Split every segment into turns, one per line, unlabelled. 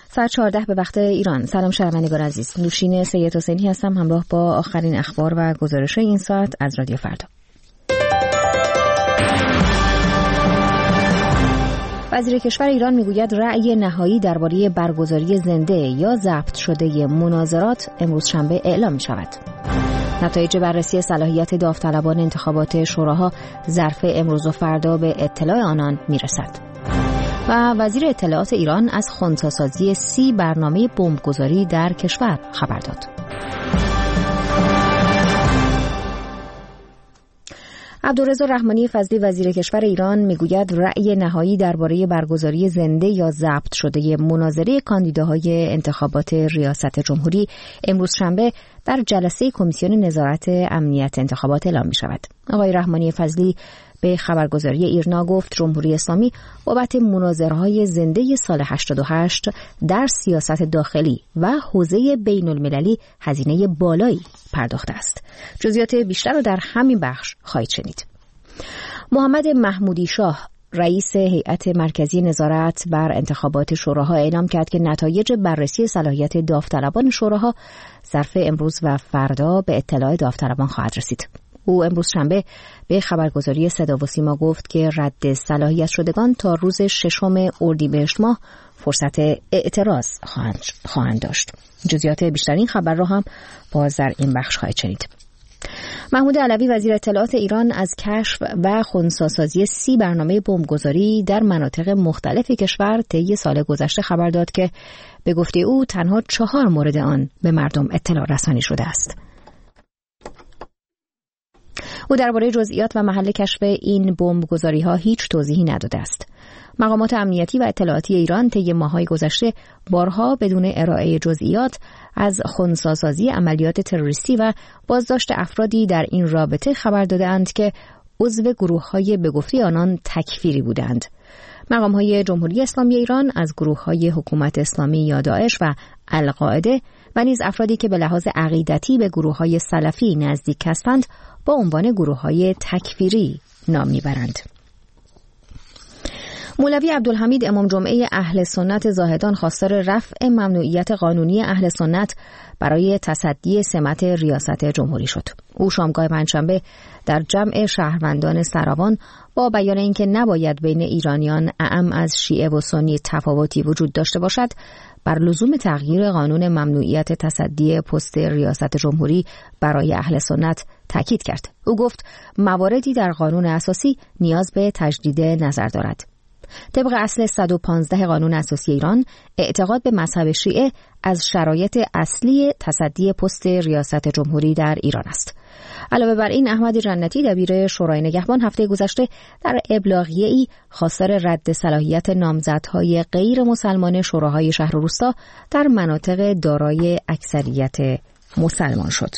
ساعت 14 به وقت ایران. سلام شنوندگان عزیز. نوشین سید حسینی هستم همراه با آخرین اخبار و گزارش این ساعت از رادیو فردا. وزیر کشور ایران میگوید رأی نهایی درباره برگزاری زنده یا ضبط شده مناظرات امروز شنبه اعلام می شود. نتایج بررسی صلاحیت داوطلبان انتخابات شوراها ظرف امروز و فردا به اطلاع آنان می رسد. و وزیر اطلاعات ایران از خنثی‌سازی 30 برنامه بمبگذاری در کشور خبر داد. عبدالرضا رحمانی فضلی وزیر کشور ایران میگوید رأی نهایی درباره برگزاری زنده یا ضبط شده مناظره کاندیداهای انتخابات ریاست جمهوری امروز شنبه در جلسه کمیسیون نظارت امنیت انتخابات اعلام می شود. آقای رحمانی فضلی به خبرگزاری ایرنا گفت جمهوری اسلامی بابت مناظره‌های زنده سال 88 در سیاست داخلی و حوزه بین المللی هزینه بالایی پرداخته است. جزئیات بیشتر را در همین بخش خواهید شنید. محمد محمودی شاه رئیس هیئت مرکزی نظارت بر انتخابات شوراها اعلام کرد که نتایج بررسی صلاحیت داوطلبان شوراها ظرف امروز و فردا به اطلاع داوطلبان خواهد رسید. او امروز شنبه به خبرگزاری صدا و سیما گفت که رد صلاحیت شدگان تا روز 6 اردیبهشت ماه فرصت اعتراض خواهند داشت. جزئیات بیشتر این خبر را هم باز در این بخش خواهید شنید. محمود علوی وزیر اطلاعات ایران از کشف و خنثی‌سازی 30 برنامه بمبگذاری در مناطق مختلف کشور طی سال گذشته خبر داد که به گفته او تنها 4 مورد آن به مردم اطلاع رسانی شده است. او درباره جزئیات و محل کشف این بمبگذاری‌ها هیچ توضیحی نداده است. مقامات امنیتی و اطلاعاتی ایران طی ماه‌های گذشته بارها بدون ارائه جزئیات از خنثی‌سازی عملیات تروریستی و بازداشت افرادی در این رابطه خبر داده‌اند که عضو گروه‌های به گفته آنان تکفیری بودند. مقام‌های جمهوری اسلامی ایران از گروه‌های حکومت اسلامی یا داعش و القاعده و نیز افرادی که به لحاظ عقیدتی به گروه‌های سلفی نزدیک هستند با عنوان گروه‌های تکفیری نام می‌برند. مولوی عبدالحمید امام جمعه اهل سنت زاهدان خواستار رفع ممنوعیت قانونی اهل سنت برای تصدی سمت ریاست جمهوری شد. او شامگاه پنجشنبه در جمع شهروندان سراوان با بیان اینکه نباید بین ایرانیان اعم از شیعه و سنی تفاوتی وجود داشته باشد، بر لزوم تغییر قانون ممنوعیت تصدی پست ریاست جمهوری برای اهل سنت تاکید کرد. او گفت مواردی در قانون اساسی نیاز به تجدید نظر دارد. طبق اصل 115 قانون اساسی ایران، اعتقاد به مذهب شیعه از شرایط اصلی تصدی پست ریاست جمهوری در ایران است. علاوه بر این، احمد جنتی دبیر شورای نگهبان هفته گذشته در ابلاغیه‌ای خواستار رد صلاحیت نامزدهای غیر مسلمان شوراهای شهر و روستا در مناطق دارای اکثریت مسلمان شد.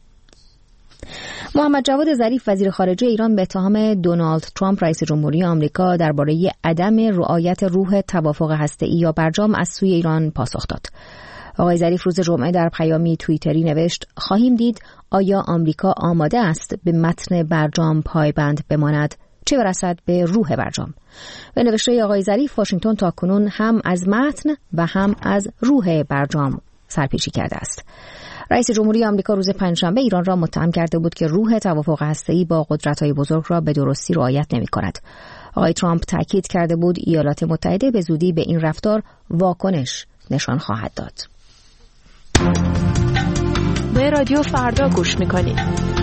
محمد جواد ظریف وزیر خارجه ایران به اتهام دونالد ترامپ رئیس جمهوری آمریکا درباره عدم رعایت روح توافق هسته‌ای یا برجام از سوی ایران پاسخ داد. آقای ظریف روز جمعه در پیامی توییتری نوشت: خواهیم دید آیا آمریکا آماده است به متن برجام پایبند بماند، چه برسد به روح برجام. به نوشته آقای ظریف، واشنگتن تاکنون هم از متن و هم از روح برجام سرپیچی کرده است. رئیس جمهوری آمریکا روز پنجشنبه ایران را متهم کرده بود که روح توافق هسته‌ای با قدرت‌های بزرگ را به درستی رعایت نمی‌کند. آقای ترامپ تاکید کرده بود ایالات متحده به زودی به این رفتار واکنش نشان خواهد داد.
به رادیو فردا گوش می‌کنید.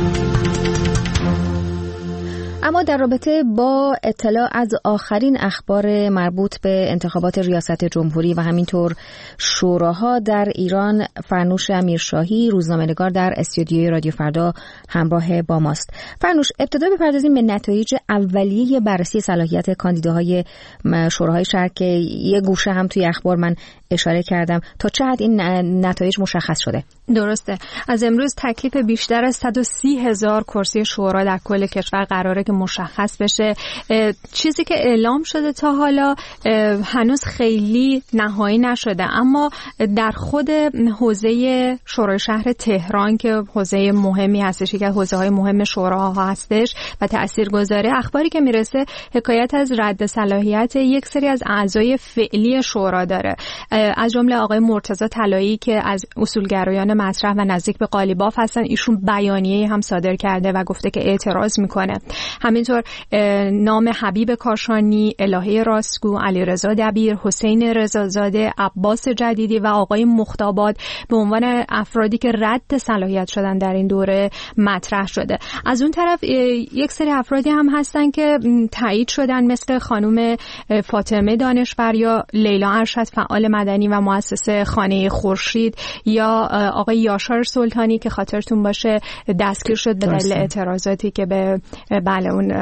اما در رابطه با اطلاع از آخرین اخبار مربوط به انتخابات ریاست جمهوری و همینطور شوراها در ایران، فرنوش امیرشاهی روزنامه‌نگار در استودیوی رادیو فردا همراه با ماست. فرنوش، ابتدا بپردازیم به نتایج اولیه بررسی صلاحیت کاندیداهای شوراهای شهر که یه گوشه هم توی اخبار من اشاره کردم. تا چه حد این نتایج مشخص شده؟
درسته. از امروز تکلیف بیشتر از 130,000 کرسی شورا در کل کشور قراره که مشخص بشه. چیزی که اعلام شده تا حالا هنوز خیلی نهایی نشده، اما در خود حوزه شورای شهر تهران که حوزه مهمی هستش، که حوزه‌های مهم شوراها هستش و تاثیرگذاره، اخباری که میرسه حکایت از رد صلاحیت یک سری از اعضای فعلی شورا داره. از جمله آقای مرتضی طلایی که از اصولگرایان مطرح و نزدیک به قالیباف هستن، ایشون بیانیه هم صادر کرده و گفته که اعتراض میکنه. همینطور نام حبیب کاشانی، الهه راستگو، علیرضا دبیر، حسین رضازاده، عباس جدیدی و آقای مختاباد به عنوان افرادی که رد صلاحیت شدن در این دوره مطرح شده. از اون طرف یک سری افرادی هم هستن که تایید شدن، مثل خانم فاطمه دانشور یا لیلا ارشد فعال مدنی و مؤسسه خانه خورشید، یا آقای یاشار سلطانی که خاطرتون باشه دستگیر شد به دلیل اعتراضاتی که به اون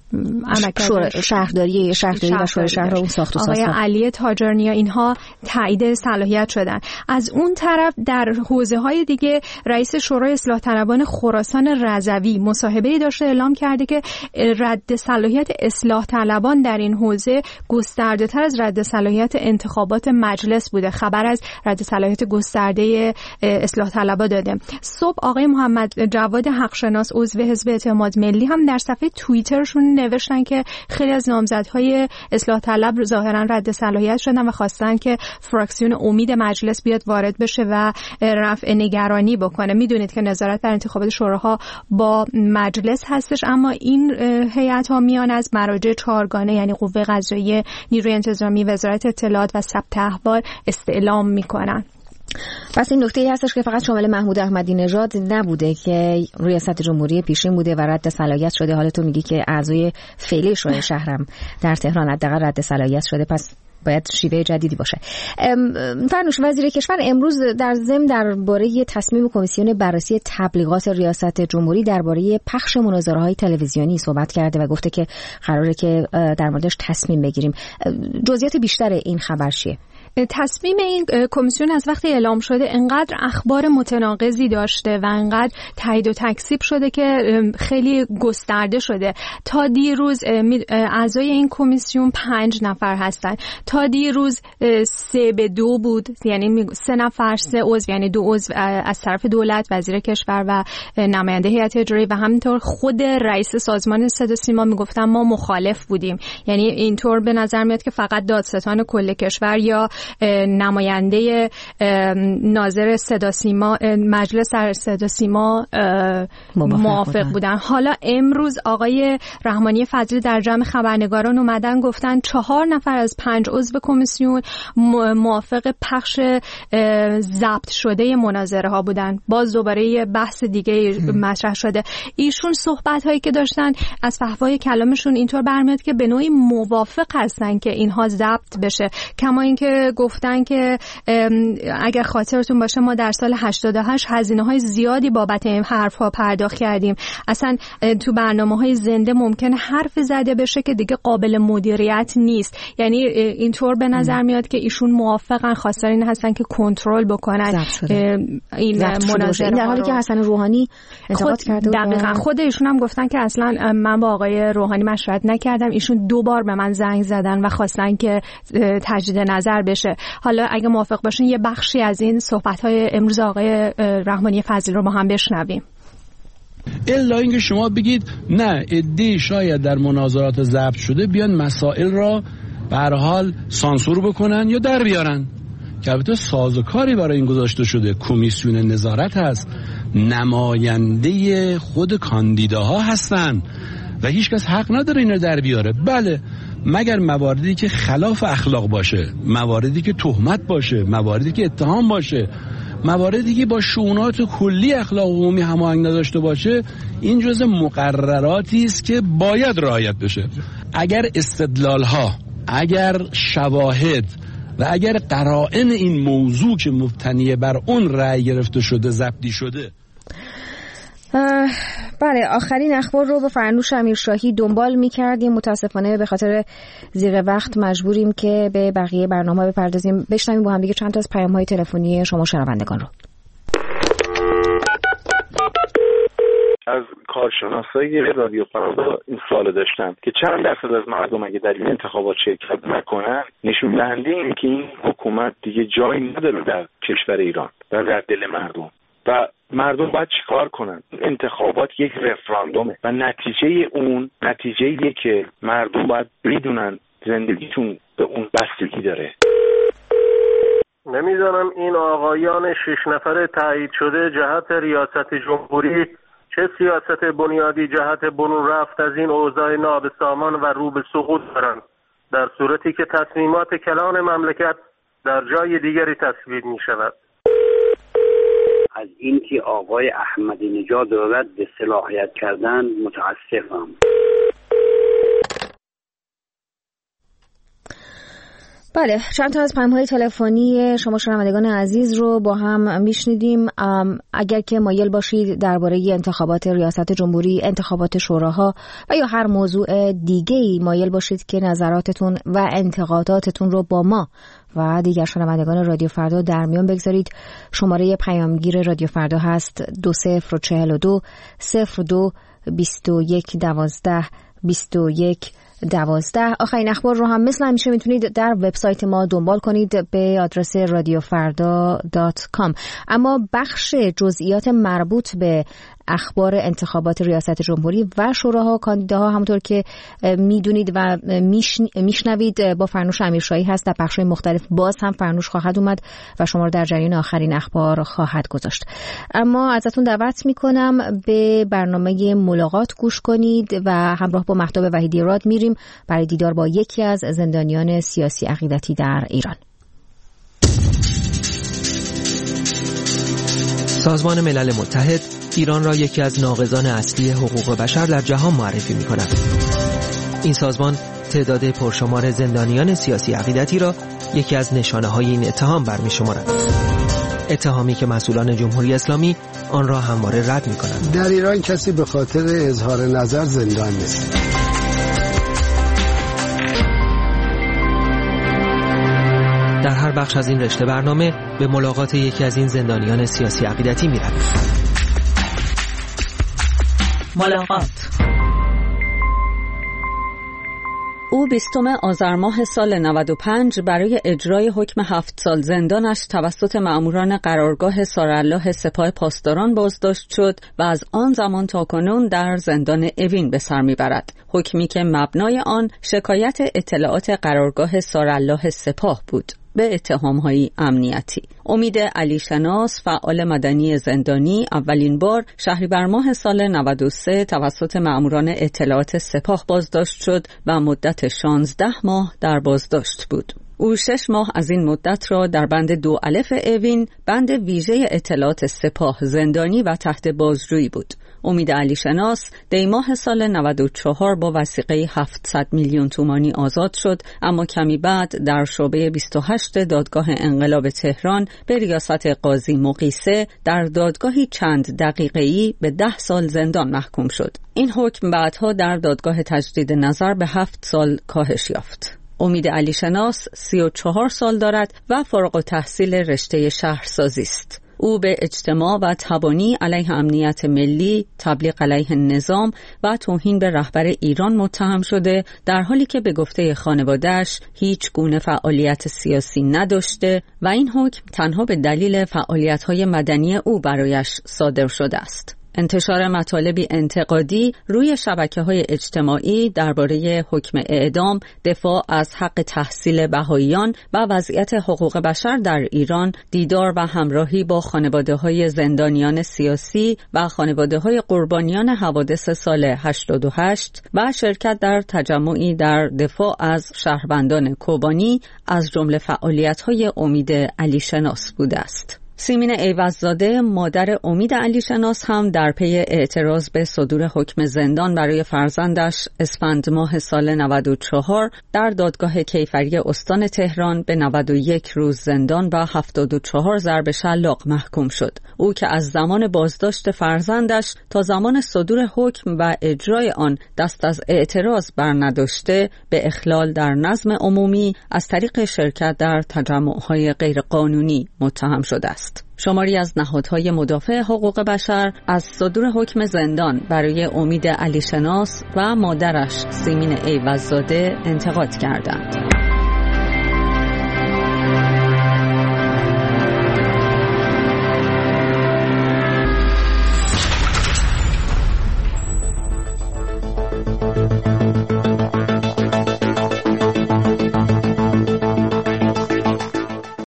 عملکرد
شهرداری و شورای شهر اون ساخت و ساز.
آقای علی تاجرنیا، اینها تایید صلاحیت شدن. از اون طرف در حوزه‌های دیگه رئیس شورای اصلاح طلبان خراسان رضوی مصاحبه‌ای داشته اعلام کرده که رد صلاحیت اصلاح طلبان در این حوزه گسترده‌تر از رد صلاحیت انتخابات مجلس بوده. خبر از رد صلاحیت گسترده اصلاح طلبا داده. صبح آقای محمد جواد حقشناس عضو حزب اعتماد ملی هم در صفحه توییترشون نوشتن که خیلی از نامزدهای اصلاح طلب ظاهرا رد صلاحیت شدن و خواستن که فراکسیون امید مجلس بیاد وارد بشه و رفع نگرانی بکنه. میدونید که نظارت بر انتخابات شوراها با مجلس هستش، اما این هیئت‌ها میان از مراجع چهارگانه یعنی قوه قضاییه، نیروی انتظامی، وزارت اطلاعات و ثبت احوال استعلام میکنن.
پس این نکته‌ای هستش که فقط شامل محمود احمدی نژاد نبوده که ریاست جمهوری پیشین بوده و رد صلاحیت شده. حالا تو میگی که اعضای فعلی شورای شهرم در تهران حداقل رد صلاحیت شده، پس باید شیوه جدیدی باشه. فرنوش، وزیر کشور امروز در ضمن درباره تصمیم کمیسیون بررسی تبلیغات ریاست جمهوری درباره پخش مناظره‌های تلویزیونی صحبت کرده و گفته که قراره که در موردش تصمیم بگیریم. جزئیات بیشتر این خبر چیه؟
تصمیم این کمیسیون از وقتی اعلام شده انقدر اخبار متناقضی داشته و انقدر تایید و تکذیب شده که خیلی گسترده شده. تا دیروز اعضای این کمیسیون 5 نفر هستن. تا دیروز 3-2 بود، یعنی 3 نفر 3 عضو، یعنی 2 عضو از طرف دولت، وزیر کشور و نماینده هیئت اجرایی و همینطور خود رئیس سازمان صدا سیما میگفتن ما مخالف بودیم. یعنی اینطور به نظر میاد که فقط دادستان کل کشور یا نماینده ناظر صدا سیما، مجلس در صدا سیما موافق بودن. حالا امروز آقای رحمانی فضلی در جمع خبرنگاران اومدن گفتن 4 نفر از 5 عضو کمیسیون موافق پخش ضبط شده مناظره ها بودن. باز دوباره یه بحث دیگه مطرح شده. ایشون صحبت هایی که داشتن از فحوای کلامشون اینطور برمیاد که به نوعی موافق هستن که اینها ضبط بشه، کما اینکه گفتن که اگر خاطرتون باشه ما در سال 88 هزینه‌های زیادی بابت این حرف‌ها پرداخت کردیم. اصلا تو برنامه‌های زنده ممکنه حرف زده بشه که دیگه قابل مدیریت نیست. یعنی اینطور به نظر میاد که ایشون موافقن، خواستار این هستن که کنترل بکنن این مناظره.
در حالی که حسن روحانی انتقاد کرده بود.
دقیقاً خود ایشون هم گفتن که اصلا من با آقای روحانی مشورت نکردم. ایشون 2 بار به من زنگ زدن و خواستن که تجدید نظر بشه. حالا اگه موافق باشین یه بخشی از این صحبت‌های امروز آقای رحمانی فضلی رو با هم بشنویم.
الا اینکه شما بگید نه عده‌ای شاید در مناظرات ضبط شده بیان مسائل را به هر حال سانسور بکنن یا در بیارن، که البته سازوکاری برای این گذاشته شده. کمیسیون نظارت هست، نماینده خود کاندیداها هستن و هیچ کس حق نداره این رو در بیاره. بله، مگر مواردی که خلاف اخلاق باشه، مواردی که تهمت باشه، مواردی که اتهام باشه، مواردی که با شؤونات کلی اخلاق عمومی هماهنگ نداشته باشه، این جزء مقرراتی است که باید رعایت بشه. اگر استدلال‌ها، اگر شواهد و اگر قرائن این موضوع که مبتنی بر اون رأی گرفته شده ضبطی شده.
بله، آخرین اخبار رو با فرنوش امیرشاهی دنبال می‌کردیم. متاسفانه به خاطر زیغ وقت مجبوریم که به بقیه برنامه بپردازیم. بشنویم با هم دیگه چند تا از پیام‌های تلفنی شما شنوندگان رو.
از کارشناسای رادیو فردا این سوال داشتم که چند درصد از مردم اگه در این انتخابات شرکت نکنن نشون دهنده اینه که این حکومت دیگه جایی نداره در کشور ایران و در دل مردم و مردم باید چیکار کنن. انتخابات یک رفراندومه و نتیجه اون نتیجه‌ایه که مردم باید بدونن زندگیشون به اون بستگی داره.
نمیدانم این آقایان 6 نفره تایید شده جهت ریاست جمهوری چه سیاست بنیادی جهت برون رفت از این اوضاع نابسامان و رو به سقوط دارند، در صورتی که تصمیمات کلان مملکت در جای دیگری تصویب می شود.
از اینکه آقای احمدی نژاد را رد صلاحیت کردن متاسفم.
بله، چند تا از پیام‌های تلفنی شما شنوندگان عزیز رو با هم میشنیدیم. اگر که مایل باشید درباره انتخابات ریاست جمهوری، انتخابات شوراها و یا هر موضوع دیگه‌ای مایل باشید که نظراتتون و انتقاداتتون رو با ما و دیگر شنوندگان رادیو فردا در میان بگذارید، شماره پیامگیر رادیو فردا هست 2042 02 21 12 21 12. آخرین اخبار رو هم مثل همیشه میتونید در وبسایت ما دنبال کنید به آدرس radiofarda.com. اما بخش جزئیات مربوط به اخبار انتخابات ریاست جمهوری و شوراها، کاندیداها، همونطور که میدونید و میشنوید با فرنوش امیرشاهی هست. در بخش‌های مختلف باز هم فرنوش خواهد اومد و شما رو در جریان آخرین اخبار خواهد گذاشت. اما ازتون دعوت میکنم به برنامه ملاقات گوش کنید و همراه با مهتاب وحیدی راد میریم برای دیدار با یکی از زندانیان سیاسی عقیدتی در ایران.
سازمان ملل متحد ایران را یکی از ناقضان اصلی حقوق بشر در جهان معرفی می‌کند. این سازمان تعداد پرشمار زندانیان سیاسی عقیدتی را یکی از نشانه‌های این اتهام برمی‌شمارد. اتهامی که مسئولان جمهوری اسلامی آن را همواره رد می‌کنند.
در ایران کسی به خاطر اظهار نظر زندان نیست.
در هر بخش از این رشته برنامه به ملاقات یکی از این زندانیان سیاسی عقیدتی می‌رویم.
ملاقات. او 20 آذر ماه سال 95 برای اجرای حکم 7 سال زندانش توسط مأموران قرارگاه سارالله سپاه پاسداران بازداشت شد و از آن زمان تا کنون در زندان اوین به سر میبرد. حکمی که مبنای آن شکایت اطلاعات قرارگاه سارالله سپاه بود به اتهام‌های امنیتی. امید علی شناس، فعال مدنی زندانی، اولین بار شهریور ماه سال 93 توسط مأموران اطلاعات سپاه بازداشت شد و مدت 16 ماه در بازداشت بود. او 6 ماه از این مدت را در بند 2 الف اوین، بند ویژه اطلاعات سپاه، زندانی و تحت بازجویی بود. امید علی شناس دیماه سال 94 با وثیقه 700 میلیون تومانی آزاد شد، اما کمی بعد در شعبه 28 دادگاه انقلاب تهران به ریاست قاضی مقیسه در دادگاهی چند دقیقه‌ای به 10 سال زندان محکوم شد. این حکم بعدها در دادگاه تجدید نظر به 7 سال کاهش یافت. امید علی شناس 34 سال دارد و فارغ التحصیل رشته شهرسازی است. او به اجتماع و تبانی علیه امنیت ملی، تبلیغ علیه نظام و توهین به رهبر ایران متهم شده، در حالی که به گفته خانواده‌اش هیچ گونه فعالیت سیاسی نداشته و این حکم تنها به دلیل فعالیت‌های مدنی او برایش صادر شده است. انتشار مطالبی انتقادی روی شبکه‌های اجتماعی درباره حکم اعدام، دفاع از حق تحصیل بهائیان و وضعیت حقوق بشر در ایران، دیدار و همراهی با خانواده‌های زندانیان سیاسی و خانواده‌های قربانیان حوادث سال 88 و شرکت در تجمعی در دفاع از شهروندان کوبانی از جمله فعالیت‌های امید علی شناس بوده است. سیمین ایوززاده، مادر امید علی شناس، هم در پی اعتراض به صدور حکم زندان برای فرزندش اسفند ماه سال 94 در دادگاه کیفری استان تهران به 91 روز زندان و 74 ضرب شلاق محکوم شد. او که از زمان بازداشت فرزندش تا زمان صدور حکم و اجرای آن دست از اعتراض بر نداشته، به اخلال در نظم عمومی از طریق شرکت در تجمع‌های غیرقانونی متهم شده است. شماری از نهادهای مدافع حقوق بشر از صدور حکم زندان برای امید علی شناس و مادرش سیمین ایوززاده انتقاد کردند.